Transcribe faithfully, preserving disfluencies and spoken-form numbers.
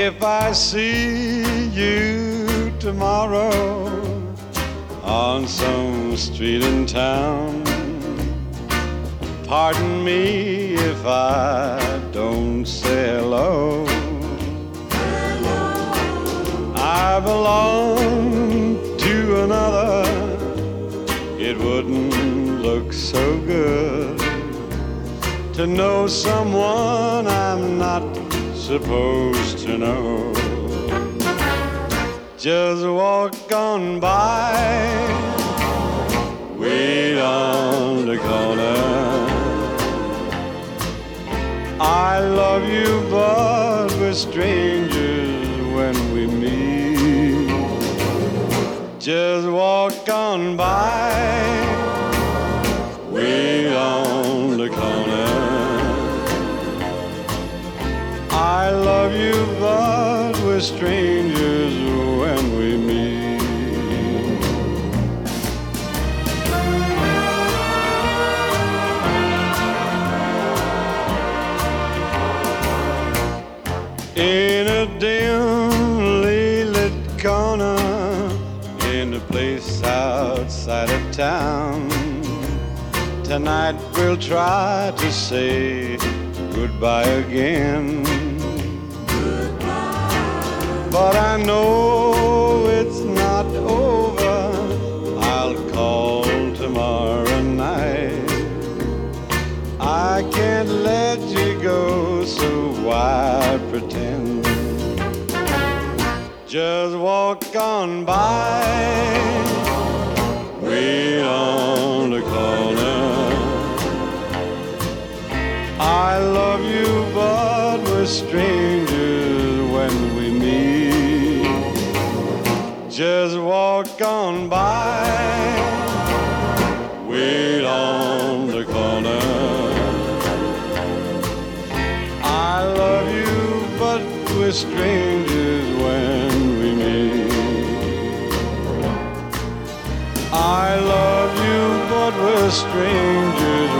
If I see you tomorrow on some street in town, pardon me if I don't say hello. I belong to another. It wouldn't look so good to know someone I'm not supposed to know. Just walk on by, wait on the corner. I love you, but we're strangers when we meet. Just walk on by, wait on the corner. I love you, but we're strangers when we meet. In a dimly lit corner, in a place outside of town, tonight we'll try to say goodbye again. But I know it's not over. I'll call tomorrow night. I can't let you go, so why pretend? Just walk on by, wait on the corner. I love you, but we're strangers when we meet. Just walk on by, wait on the corner. I love you, but we're strangers when we meet. I love you, but we're strangers